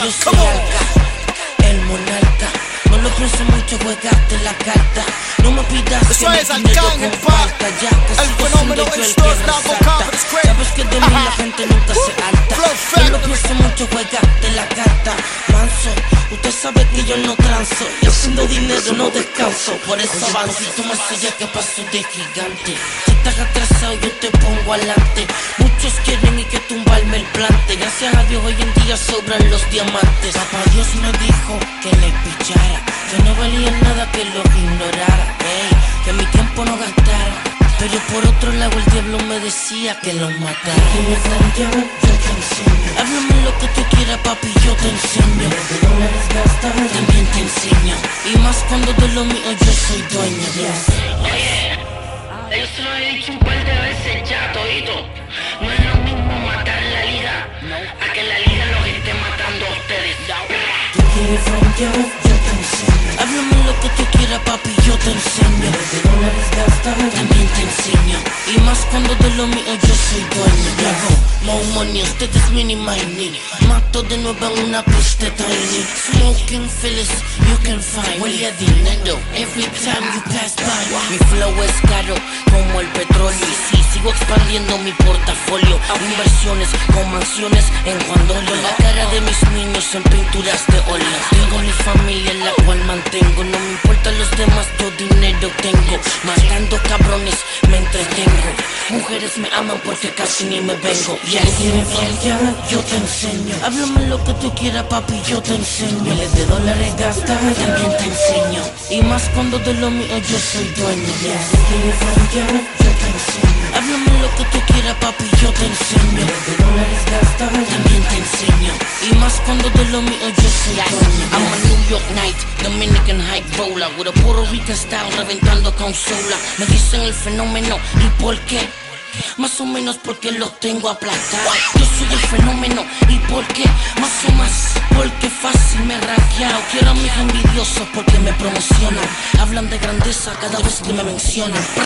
soy Alca, el monarca. No lo pienso mucho, juegaste la carta. No me pidas que me dinero comparta. Ya que sigo siendo yo el que resalta. Sabes que de mí la gente nunca se harta. No lo pienso mucho, juegaste la carta. Manso, usted sabe que yo no transo. Y haciendo dinero no descanso. Por eso avanzo y tú me sellas que paso de gigante. Si estás atrasado yo te pongo adelante. Muchos quieren y que tumbarme el plante. Gracias a Dios hoy en día sobran los diamantes. Papá Dios me dijo que le pichara, que no valía nada, que lo ignorara, que mi tiempo no gastara. Pero por otro lado el diablo me decía que lo matara. Háblame lo que tú quieras, papi, yo te enseño. También te enseño. Y más cuando de lo mío yo soy dueño. Oye, yo se lo he dicho un par de veces ya, todito. No es lo mismo matar la liga a que la liga los esté matando a ustedes. Tú quieres frontear, yo te enseño. Háblame lo que tú quieras, papi, yo te enseño. También te enseño. Y más cuando de lo mío yo soy dueño. More money, ustedes mini money. Mato de nuevo en una pista tiny. Smoking Phyllis, you can find. Huele a dinero every time you pass by. Mi flow es caro como el petróleo. Y sí, sigo expandiendo mi portafolio. Inversiones con mansiones en Juan Dolio. La cara de mis niños en pinturas de óleo. Tengo mi familia en la cual mantengo. No me importan los demás, yo dinero tengo. Matando cabrones me entretengo. Mujeres me aman porque casi ni me vengo. Yes. ¿Quieres frontear? Yo te enseño. Háblame lo que tú quieras, papi, yo te enseño. Miles de dólares gastas, también te enseño. Y más cuando de lo mío yo soy dueño. Yes. ¿Quieres frontear? Yo te enseño. Háblame lo que tú quieras, papi, yo te enseño. Miles de dólares gastas, también te enseño. Y más cuando de lo mío yo soy dueño. I'm a New York Night, Dominican High Roller, with a Puerto Rican style, reventando consola. Me dicen el fenómeno, ¿y por qué? Más o menos porque lo tengo aplastado. Yo soy el fenómeno, ¿y por qué? Más o más, porque fácil me he rankeado. Quiero a mis envidiosos porque me promocionan. Hablan de grandeza cada vez que me mencionan.